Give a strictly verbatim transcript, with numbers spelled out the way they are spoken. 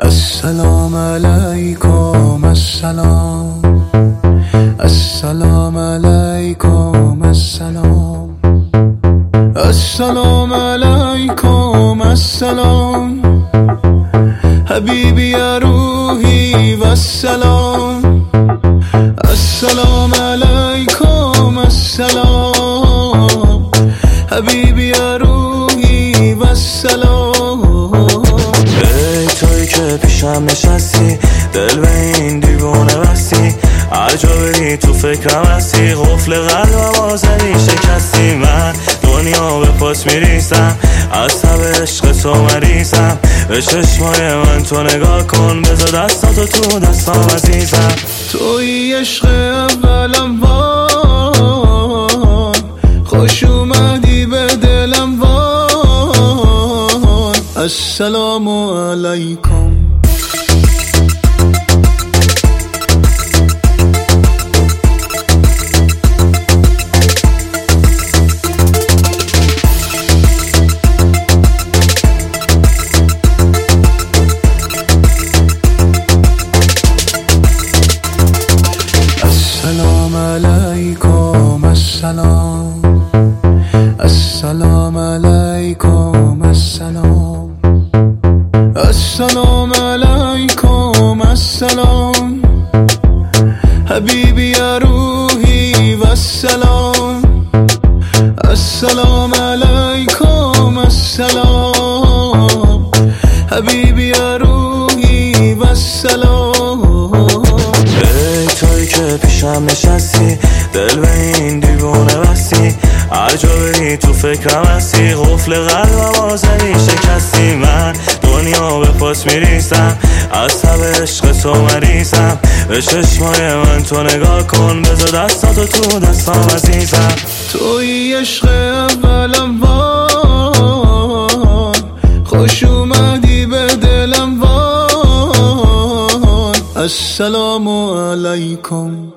السلام علیکم السلام السلام علیکم السلام السلام علیکم السلام حبیبی یا روحی و السلام السلام علیکم السلام حبیبی یا روحی و السلام. ای توی که پیشم نشستی، دل به این دیوونه بستی، هر جا بری تو فکرم هستی، قفل قلبم آزدی شکستی. من دنیا به پاس میریسم، از تب عشق تو مریضم، به چشمای من تو نگاه کن، بذار دستاتو تو دستام عزیزم. توی عشق اولم وای، خوش اومدی به دلم وای. السلام علیکم. السلام علیکم السلام السلام علیکم السلام السلام علیکم السلام حبیبی یا روحی و السلام السلام علیکم السلام حبیبی یا روحی و السلام. ای توی که پیشم نشستی، دل به این دیوونه بستی، هر جا بری تو فکرم هستی، قفل قلبم آزدی شکستی. من دنیا به پاس میریسم، از تب عشق تو مریضم، به چشمای من تو نگاه کن، بذار دستاتو تو دستام عزیزم. توی عشق اولم وای، خوش اومدی به دلم وای. السلام علیکم.